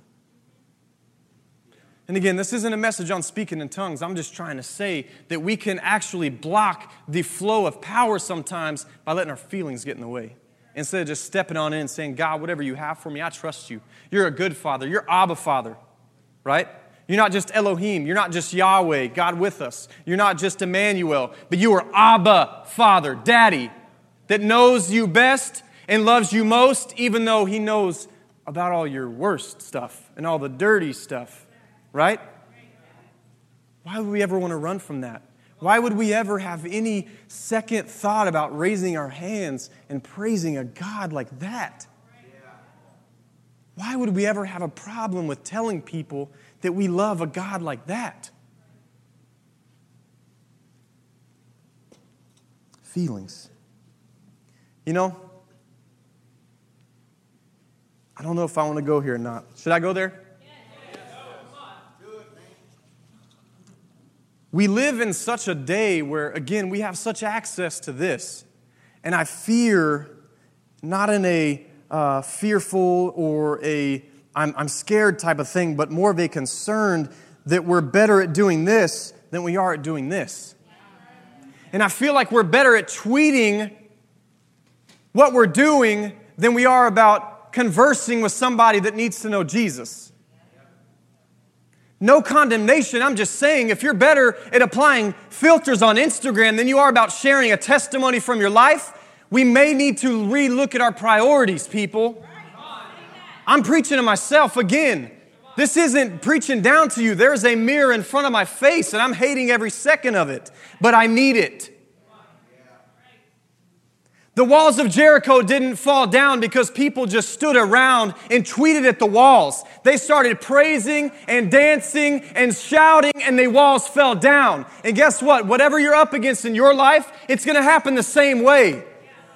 [SPEAKER 2] And again, this isn't a message on speaking in tongues. I'm just trying to say that we can actually block the flow of power sometimes by letting our feelings get in the way. Instead of just stepping on in and saying, God, whatever you have for me, I trust you. You're a good Father. You're Abba Father, right? You're not just Elohim. You're not just Yahweh, God with us. You're not just Emmanuel, but you are Abba Father, Daddy, that knows you best and loves you most, even though He knows about all your worst stuff and all the dirty stuff, right? Why would we ever want to run from that? Why would we ever have any second thought about raising our hands and praising a God like that? Why would we ever have a problem with telling people that we love a God like that? Feelings. You know, I don't know if I want to go here or not. Should I go there? We live in such a day where, again, we have such access to this. And I fear, not in a uh, fearful or a I'm, I'm scared type of thing, but more of a concerned that we're better at doing this than we are at doing this. And I feel like we're better at tweeting what we're doing than we are about conversing with somebody that needs to know Jesus. No condemnation. I'm just saying if you're better at applying filters on Instagram than you are about sharing a testimony from your life, we may need to relook at our priorities, people. I'm preaching to myself again. This isn't preaching down to you. There's a mirror in front of my face, and I'm hating every second of it. But I need it. The walls of Jericho didn't fall down because people just stood around and tweeted at the walls. They started praising and dancing and shouting, and the walls fell down. And guess what? Whatever you're up against in your life, it's going to happen the same way.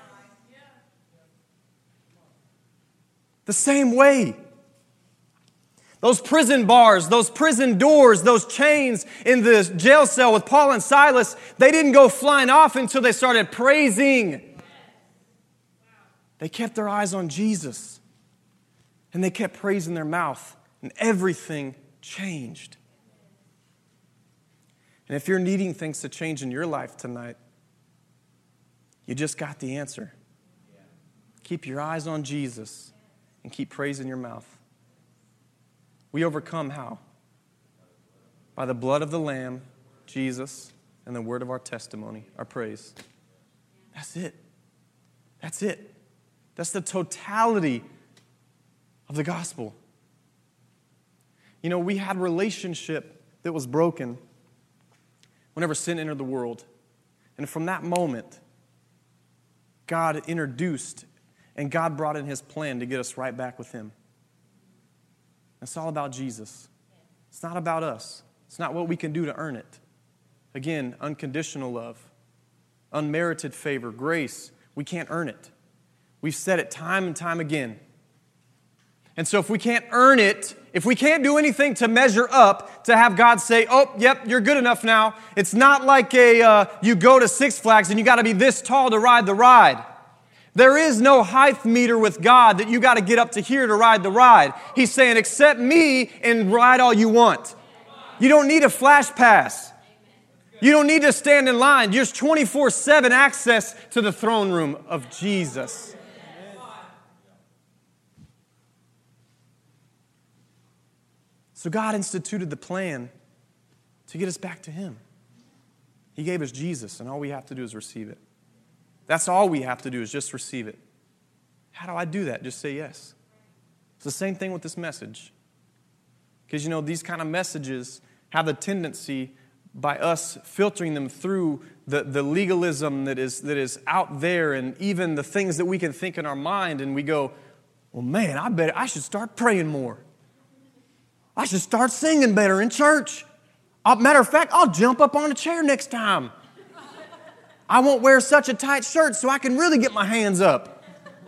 [SPEAKER 2] The same way. Those prison bars, those prison doors, those chains in the jail cell with Paul and Silas, they didn't go flying off until they started praising. They kept their eyes on Jesus. And they kept praising their mouth. And everything changed. And if you're needing things to change in your life tonight, you just got the answer. Keep your eyes on Jesus and keep praising your mouth. We overcome how? By the blood of the Lamb, Jesus, and the word of our testimony, our praise. That's it. That's it. That's the totality of the gospel. You know, we had a relationship that was broken whenever sin entered the world. And from that moment, God introduced and God brought in His plan to get us right back with Him. It's all about Jesus. It's not about us. It's not what we can do to earn it. Again, unconditional love, unmerited favor, grace. We can't earn it. We've said it time and time again. And so if we can't earn it, if we can't do anything to measure up, to have God say, oh, yep, you're good enough now. It's not like a uh, you go to Six Flags and you got to be this tall to ride the ride. There is no height meter with God that you got to get up to here to ride the ride. He's saying, accept me and ride all you want. You don't need a flash pass. You don't need to stand in line. There's twenty-four seven access to the throne room of Jesus. So God instituted the plan to get us back to Him. He gave us Jesus, and all we have to do is receive it. That's all we have to do is just receive it. How do I do that? Just say yes. It's the same thing with this message. Because, you know, these kind of messages have the tendency, by us filtering them through the, the legalism that is, that is out there and even the things that we can think in our mind, and we go, well, man, I bet I should start praying more. I should start singing better in church. Uh, matter of fact, I'll jump up on a chair next time. I won't wear such a tight shirt so I can really get my hands up.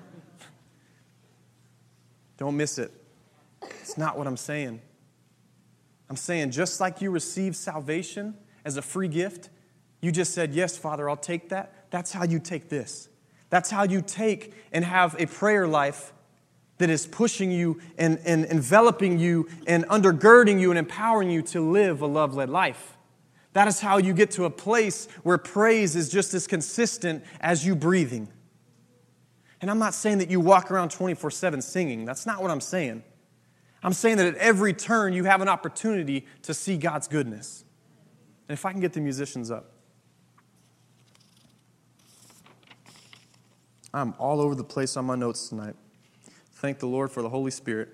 [SPEAKER 2] Don't miss it. It's not what I'm saying. I'm saying just like you received salvation as a free gift, you just said, yes, Father, I'll take that. That's how you take this. That's how you take and have a prayer life that is pushing you and, and enveloping you and undergirding you and empowering you to live a love-led life. That is how you get to a place where praise is just as consistent as you breathing. And I'm not saying that you walk around twenty-four seven singing. That's not what I'm saying. I'm saying that at every turn you have an opportunity to see God's goodness. And if I can get the musicians up. I'm all over the place on my notes tonight. Thank the Lord for the Holy Spirit.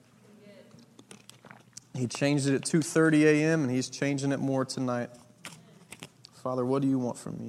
[SPEAKER 2] He changed it at two thirty a.m. and He's changing it more tonight. Father, what do you want from me?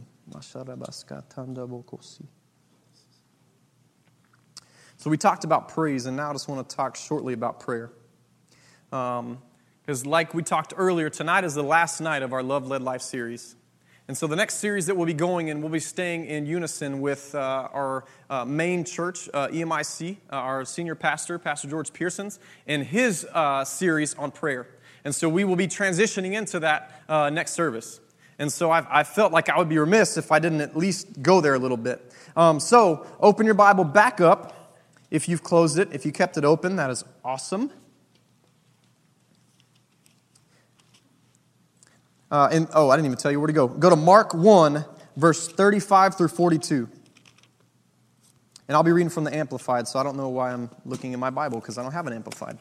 [SPEAKER 2] So we talked about praise, and now I just want to talk shortly about prayer. Um, because like we talked earlier, tonight is the last night of our Love Led Life series. And so the next series that we'll be going in, we'll be staying in unison with uh, our uh, main church, uh, E M I C, uh, our senior pastor, Pastor George Pearsons, and his uh, series on prayer. And so we will be transitioning into that uh, next service. And so I've, I felt like I would be remiss if I didn't at least go there a little bit. Um, so open your Bible back up. If you've closed it, if you kept it open, that is awesome. Uh, and oh, I didn't even tell you where to go. Go to Mark one, verse thirty-five through forty-two. And I'll be reading from the Amplified, so I don't know why I'm looking in my Bible, because I don't have an Amplified.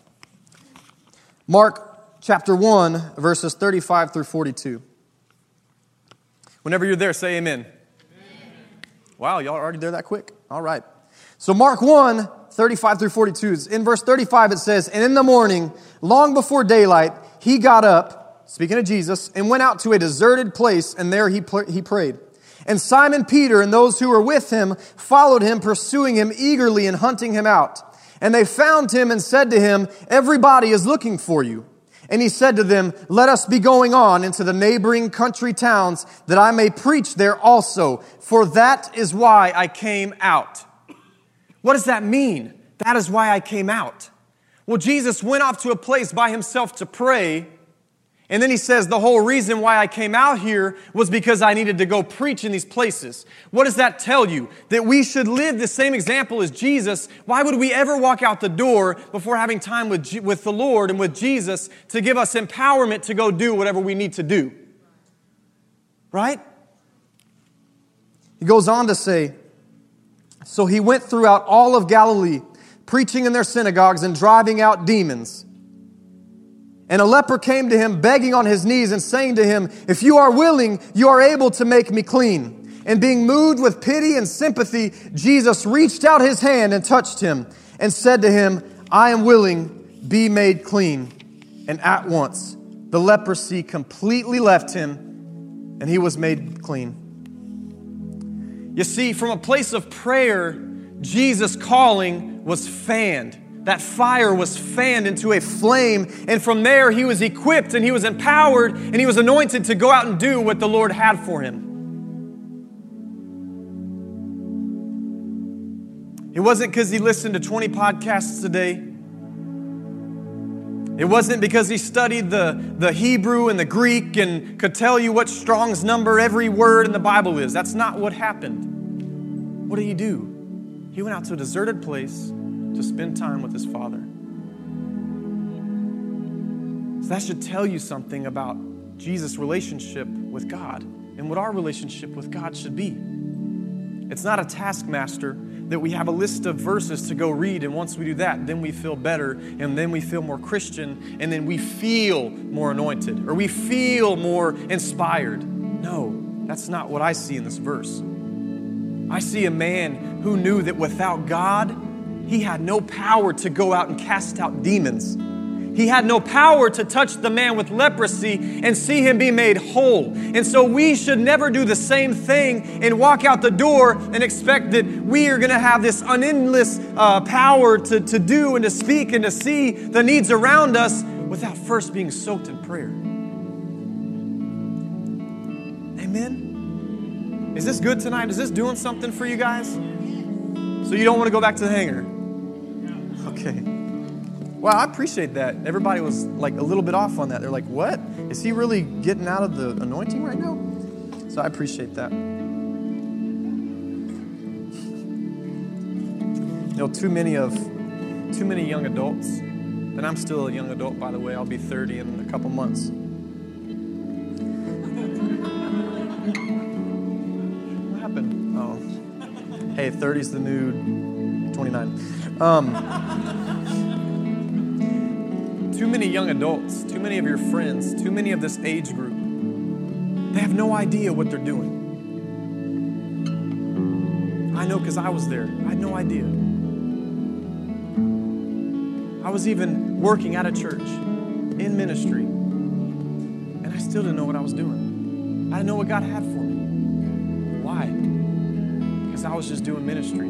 [SPEAKER 2] Mark chapter one, verses thirty-five through forty-two. Whenever you're there, say amen. Amen. Wow, y'all are already there that quick? All right. So Mark one, thirty-five through forty-two. In verse thirty-five it says, and in the morning, long before daylight, he got up, speaking of Jesus, and went out to a deserted place, and there he he prayed. And Simon Peter and those who were with him followed him, pursuing him eagerly and hunting him out. And they found him and said to him, everybody is looking for you. And he said to them, let us be going on into the neighboring country towns, that I may preach there also, for that is why I came out. What does that mean? That is why I came out. Well, Jesus went off to a place by himself to pray, and then he says, the whole reason why I came out here was because I needed to go preach in these places. What does that tell you? That we should live the same example as Jesus. Why would we ever walk out the door before having time with, G- with the Lord and with Jesus to give us empowerment to go do whatever we need to do? Right? He goes on to say, so he went throughout all of Galilee, preaching in their synagogues and driving out demons. And a leper came to him, begging on his knees and saying to him, if you are willing, you are able to make me clean. And being moved with pity and sympathy, Jesus reached out his hand and touched him and said to him, I am willing, be made clean. And at once, the leprosy completely left him and he was made clean. You see, from a place of prayer, Jesus' calling was fanned. That fire was fanned into a flame, and from there he was equipped and he was empowered and he was anointed to go out and do what the Lord had for him. It wasn't because he listened to twenty podcasts a day. It wasn't because he studied the, the Hebrew and the Greek and could tell you what Strong's number every word in the Bible is. That's not what happened. What did he do? He went out to a deserted place to spend time with his Father. So that should tell you something about Jesus' relationship with God and what our relationship with God should be. It's not a taskmaster that we have a list of verses to go read, and once we do that, then we feel better, and then we feel more Christian, and then we feel more anointed, or we feel more inspired. No, that's not what I see in this verse. I see a man who knew that without God, he had no power to go out and cast out demons. He had no power to touch the man with leprosy and see him be made whole. And so we should never do the same thing and walk out the door and expect that we are going to have this unendless uh, power to, to do and to speak and to see the needs around us without first being soaked in prayer. Amen? Is this good tonight? Is this doing something for you guys? So you don't want to go back to the hangar? Okay. Wow, I appreciate that. Everybody was like a little bit off on that. They're like, what? Is he really getting out of the anointing right now? So I appreciate that. You know, too many of, too many young adults, and I'm still a young adult, by the way. I'll be thirty in a couple months. What happened? Oh. Hey, thirty's the new twenty-nine. Um... Too many young adults, too many of your friends, too many of this age group, they have no idea what they're doing. I know because I was there. I had no idea. I was even working at a church in ministry, and I still didn't know what I was doing. I didn't know what God had for me. Why? Because I was just doing ministry.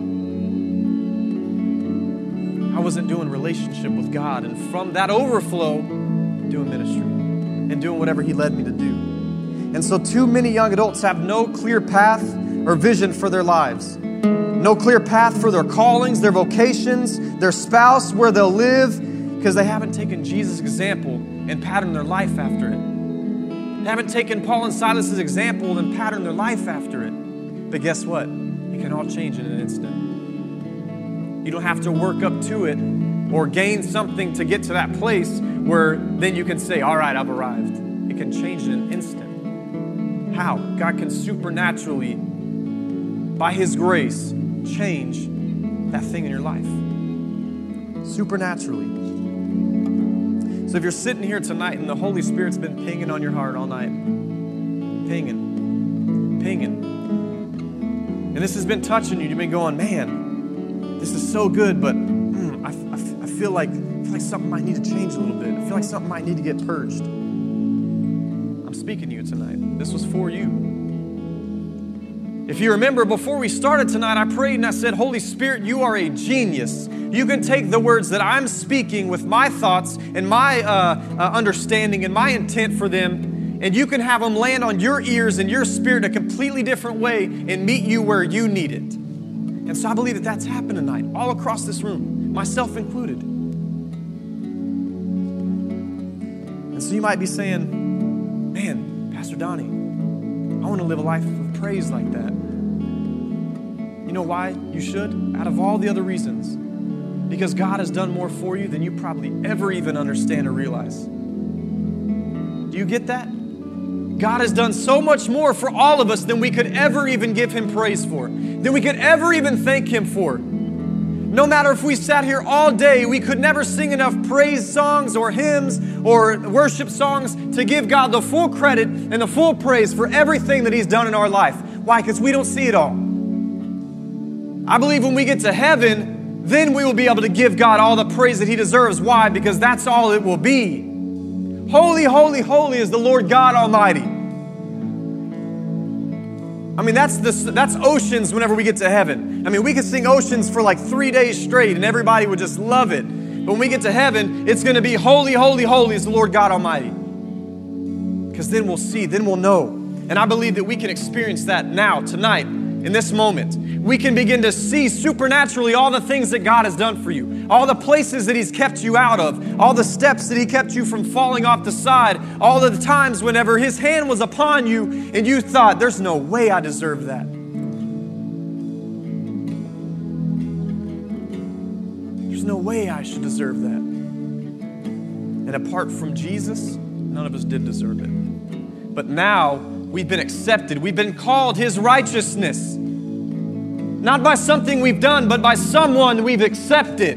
[SPEAKER 2] I wasn't doing relationship with God, and from that overflow, doing ministry and doing whatever He led me to do. And so too many young adults have no clear path or vision for their lives. No clear path for their callings, their vocations, their spouse, where they'll live, because they haven't taken Jesus' example and patterned their life after it. They haven't taken Paul and Silas' example and patterned their life after it. But guess what? It can all change in an instant. You don't have to work up to it or gain something to get to that place where then you can say, all right, I've arrived. It can change in an instant. How? God can supernaturally, by His grace, change that thing in your life. Supernaturally. So if you're sitting here tonight and the Holy Spirit's been pinging on your heart all night, pinging, pinging, and this has been touching you, you've been going, man, this is so good, but mm, I, I, I, feel like, I feel like something might need to change a little bit. I feel like something might need to get purged. I'm speaking to you tonight. This was for you. If you remember, before we started tonight, I prayed and I said, Holy Spirit, you are a genius. You can take the words that I'm speaking with my thoughts and my uh, uh, understanding and my intent for them, and you can have them land on your ears and your spirit a completely different way and meet you where you need it. And so I believe that that's happened tonight, all across this room, myself included. So you might be saying, man, Pastor Donnie, I want to live a life of praise like that. You know why you should? Out of all the other reasons. Because God has done more for you than you probably ever even understand or realize. Do you get that? God has done so much more for all of us than we could ever even give Him praise for, than we could ever even thank Him for. No matter if we sat here all day, we could never sing enough praise songs or hymns or worship songs to give God the full credit and the full praise for everything that He's done in our life. Why? Because we don't see it all. I believe when we get to heaven, then we will be able to give God all the praise that He deserves. Why? Because that's all it will be. Holy, holy, holy is the Lord God Almighty. I mean, that's the, that's oceans whenever we get to heaven. I mean, we could sing oceans for like three days straight and everybody would just love it. But when we get to heaven, it's going to be holy, holy, holy is the Lord God Almighty. Because then we'll see, then we'll know. And I believe that we can experience that now, tonight, in this moment. We can begin to see supernaturally all the things that God has done for you, all the places that He's kept you out of, all the steps that He kept you from falling off the side, all of the times whenever His hand was upon you and you thought, there's no way I deserve that. There's no way I should deserve that. And apart from Jesus, none of us did deserve it. But now we've been accepted. We've been called His righteousness. Not by something we've done, but by someone we've accepted.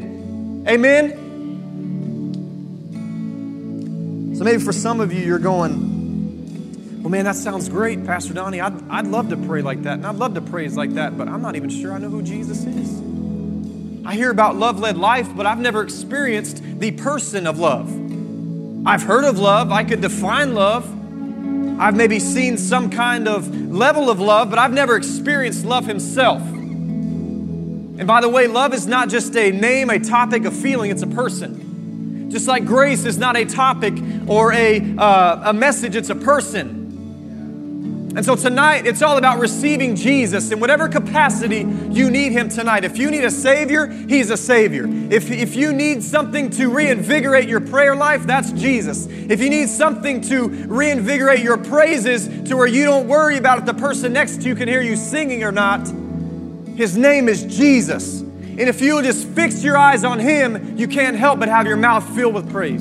[SPEAKER 2] Amen? So maybe for some of you, you're going, well, man, that sounds great, Pastor Donnie. I'd, I'd love to pray like that, and I'd love to praise like that, but I'm not even sure I know who Jesus is. I hear about love-led life, but I've never experienced the person of love. I've heard of love. I could define love. I've maybe seen some kind of level of love, but I've never experienced love Himself. And by the way, love is not just a name, a topic, a feeling, it's a person. Just like grace is not a topic or a, uh, a message, it's a person. And so tonight, it's all about receiving Jesus in whatever capacity you need Him tonight. If you need a Savior, He's a Savior. If, if you need something to reinvigorate your prayer life, that's Jesus. If you need something to reinvigorate your praises to where you don't worry about if the person next to you can hear you singing or not, His name is Jesus. And if you'll just fix your eyes on Him, you can't help but have your mouth filled with praise.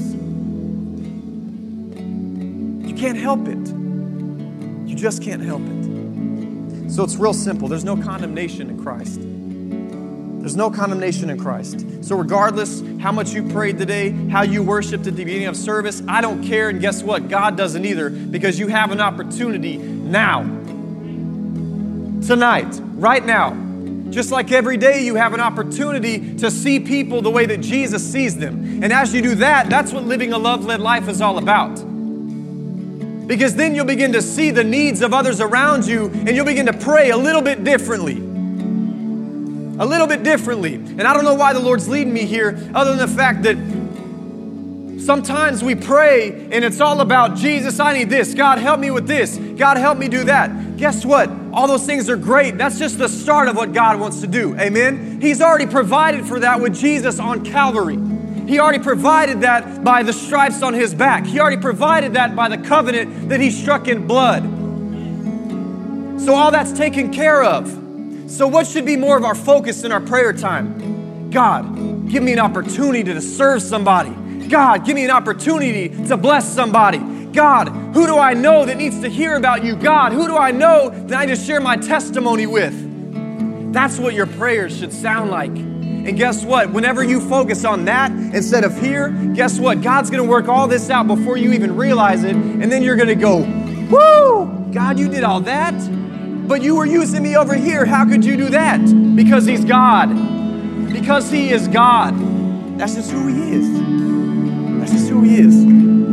[SPEAKER 2] You can't help it. You just can't help it. So it's real simple. There's no condemnation in Christ. There's no condemnation in Christ. So regardless how much you prayed today, how you worshiped at the beginning of service, I don't care. And guess what? God doesn't either, because you have an opportunity now. Tonight, right now. Just like every day you have an opportunity to see people the way that Jesus sees them. And as you do that, that's what living a love-led life is all about. Because then you'll begin to see the needs of others around you and you'll begin to pray a little bit differently. A little bit differently. And I don't know why the Lord's leading me here other than the fact that sometimes we pray and it's all about, Jesus, I need this. God, help me with this. God, help me do that. Guess what? All those things are great. That's just the start of what God wants to do. Amen? He's already provided for that with Jesus on Calvary. He already provided that by the stripes on His back. He already provided that by the covenant that He struck in blood. So all that's taken care of. So what should be more of our focus in our prayer time? God, give me an opportunity to serve somebody. God, give me an opportunity to bless somebody. God, who do I know that needs to hear about you? God, who do I know that I just share my testimony with? That's what your prayers should sound like. And guess what? Whenever you focus on that instead of here, guess what? God's going to work all this out before you even realize it. And then you're going to go, woo, God, you did all that? But you were using me over here. How could you do that? Because He's God. Because He is God. That's just who He is. That's just who He is.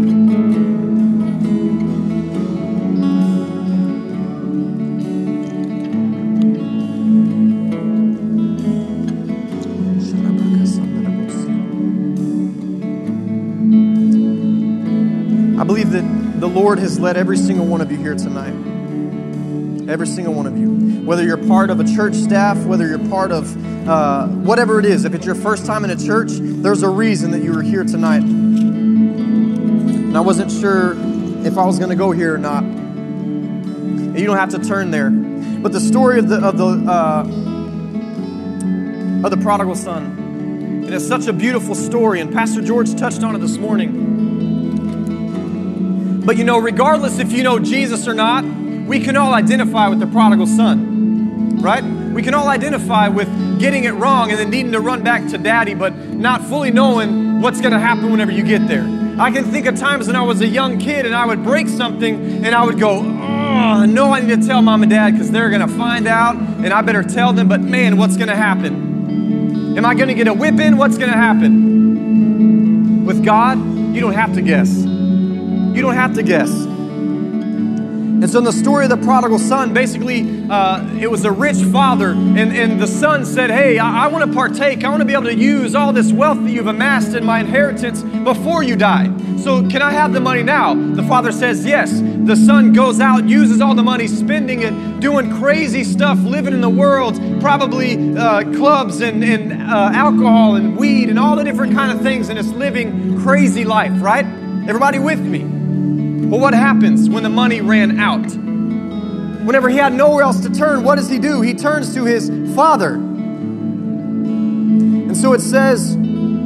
[SPEAKER 2] I believe that the Lord has led every single one of you here tonight. Every single one of you. Whether you're part of a church staff, whether you're part of uh, whatever it is. If it's your first time in a church, there's a reason that you are here tonight. And I wasn't sure if I was going to go here or not. And you don't have to turn there. But the story of the of the uh, of the prodigal son, and it's such a beautiful story. And Pastor George touched on it this morning. But you know, regardless if you know Jesus or not, we can all identify with the prodigal son, right? We can all identify with getting it wrong and then needing to run back to daddy, but not fully knowing what's going to happen whenever you get there. I can think of times when I was a young kid and I would break something and I would go, oh, I know I need to tell mom and dad because they're going to find out and I better tell them, but man, what's going to happen? Am I going to get a whipping? What's going to happen? With God, you don't have to guess. You don't have to guess. And so in the story of the prodigal son, basically, uh, it was a rich father, and, and the son said, hey, I, I want to partake. I want to be able to use all this wealth that you've amassed in my inheritance before you die. So can I have the money now? The father says, yes. The son goes out, uses all the money, spending it, doing crazy stuff, living in the world, probably uh, clubs and, and uh, alcohol and weed and all the different kind of things, and it's living crazy life, right? Everybody with me? But what happens when the money ran out? Whenever he had nowhere else to turn, what does he do? He turns to his father. And so it says,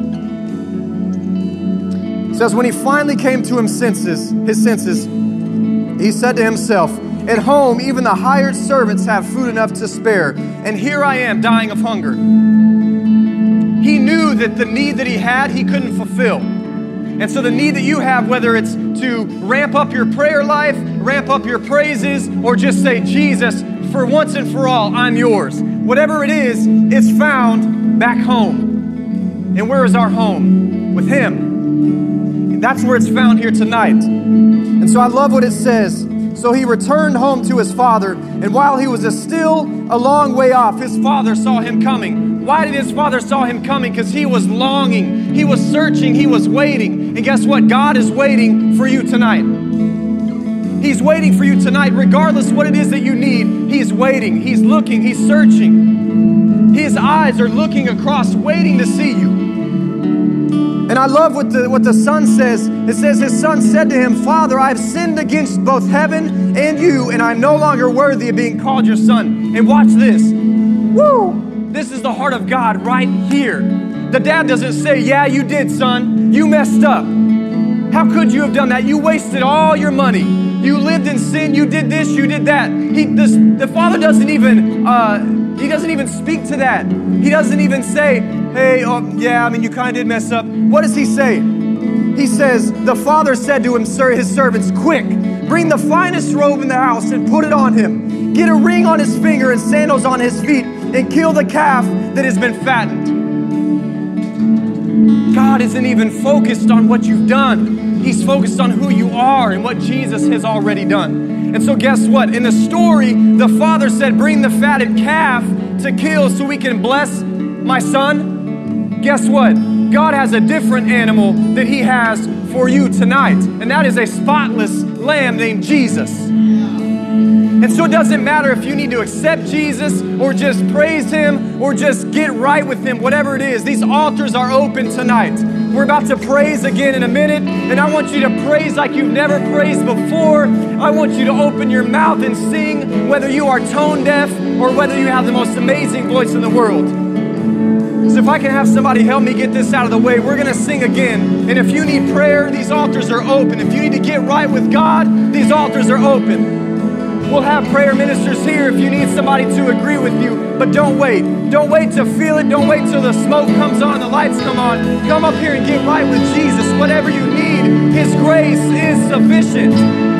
[SPEAKER 2] it says when he finally came to him senses, his senses, he said to himself, at home, even the hired servants have food enough to spare, and here I am dying of hunger. He knew that the need that he had, he couldn't fulfill. And so the need that you have, whether it's to ramp up your prayer life, ramp up your praises, or just say, Jesus, for once and for all, I'm yours. Whatever it is, it's found back home. And where is our home? With Him. That's where it's found here tonight. And so I love what it says. So he returned home to his father, and while he was still a long way off, his father saw him coming. Why did his father saw him coming? Because he was longing, he was searching, he was waiting. And guess what? God is waiting for you tonight. He's waiting for you tonight, regardless what it is that you need. He's waiting, he's looking, he's searching. His eyes are looking across, waiting to see you. And I love what the what the son says. It says his son said to him, Father, I have sinned against both heaven and you, and I'm no longer worthy of being called your son. And watch this. Woo! This is the heart of God right here. The dad doesn't say, yeah, you did, son. You messed up. How could you have done that? You wasted all your money. You lived in sin. You did this. You did that. He, this, the father doesn't even, uh, he doesn't even speak to that. He doesn't even say, hey, oh, yeah, I mean, you kind of did mess up. What does he say? He says, the father said to him, sir, his servants, quick, bring the finest robe in the house and put it on him. Get a ring on his finger and sandals on his feet, and kill the calf that has been fattened. God isn't even focused on what you've done. He's focused on who you are and what Jesus has already done. And so guess what? In the story, the father said, bring the fatted calf to kill so we can bless my son. Guess what? God has a different animal that He has for you tonight. And that is a spotless lamb named Jesus. And so it doesn't matter if you need to accept Jesus or just praise Him or just get right with Him, whatever it is. These altars are open tonight. We're about to praise again in a minute, and I want you to praise like you've never praised before. I want you to open your mouth and sing, whether you are tone deaf or whether you have the most amazing voice in the world. So if I can have somebody help me get this out of the way, we're going to sing again. And if you need prayer, these altars are open. If you need to get right with God, these altars are open. We'll have prayer ministers here if you need somebody to agree with you, but don't wait. Don't wait to feel it. Don't wait till the smoke comes on, the lights come on. Come up here and get right with Jesus. Whatever you need, His grace is sufficient.